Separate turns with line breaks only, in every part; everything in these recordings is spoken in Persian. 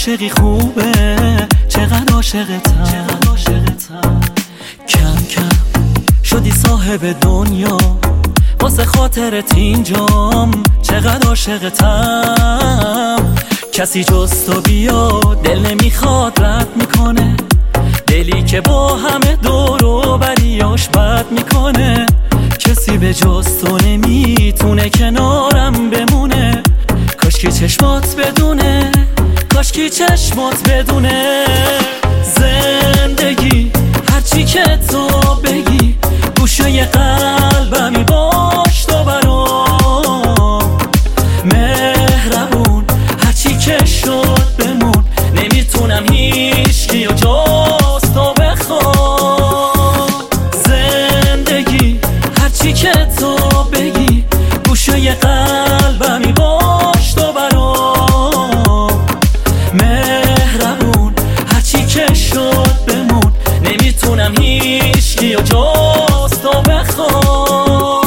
عاشقی خوبه، چقدر عاشقتم. کم کم شدی صاحب دنیا، واسه خاطرت اینجام، چقدر عاشقتم. کسی جز تو بیا دل نمیخواد رد میکنه، دلی که با همه دور و بریاش بد میکنه. کسی به جز تو نمیتونه کنارم بمونه، کاشکی چشمات بدونه، کاشکی چشمات بدونه. زندگی هرچی که تو بگی، گوشه قلبمی باش تو برام. مهربون هرچی که شد بمون، نمیتونم هیچکی و جز تو بخوام. زندگی هرچی که تو بگی، گوشه قلبمی باش تو برام. مهربون هرچی که شد بمون، نمیتونم هیچکی و جز تو بخوام.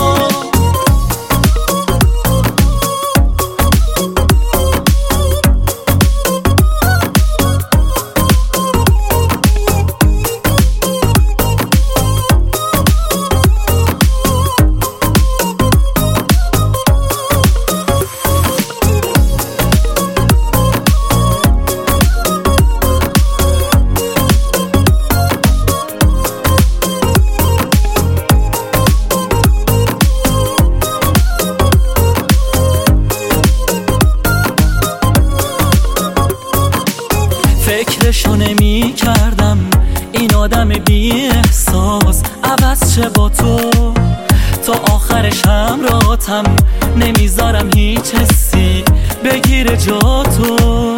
فکرشو نمی کردم این آدم بی احساس عوض چه با تو، تا آخرش همراهتم، نمیذارم هیچ حسی بگیره جا تو.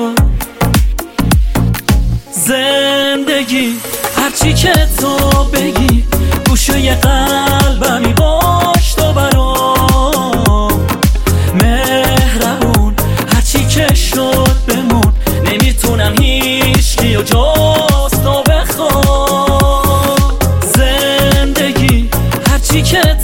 زندگی هرچی که تو بگی، گوشه قلبمی باش تو برام. مهربون هرچی که شد بمون، نمیتونم هیچکی و جز تو بخوام. زندگی هرچی که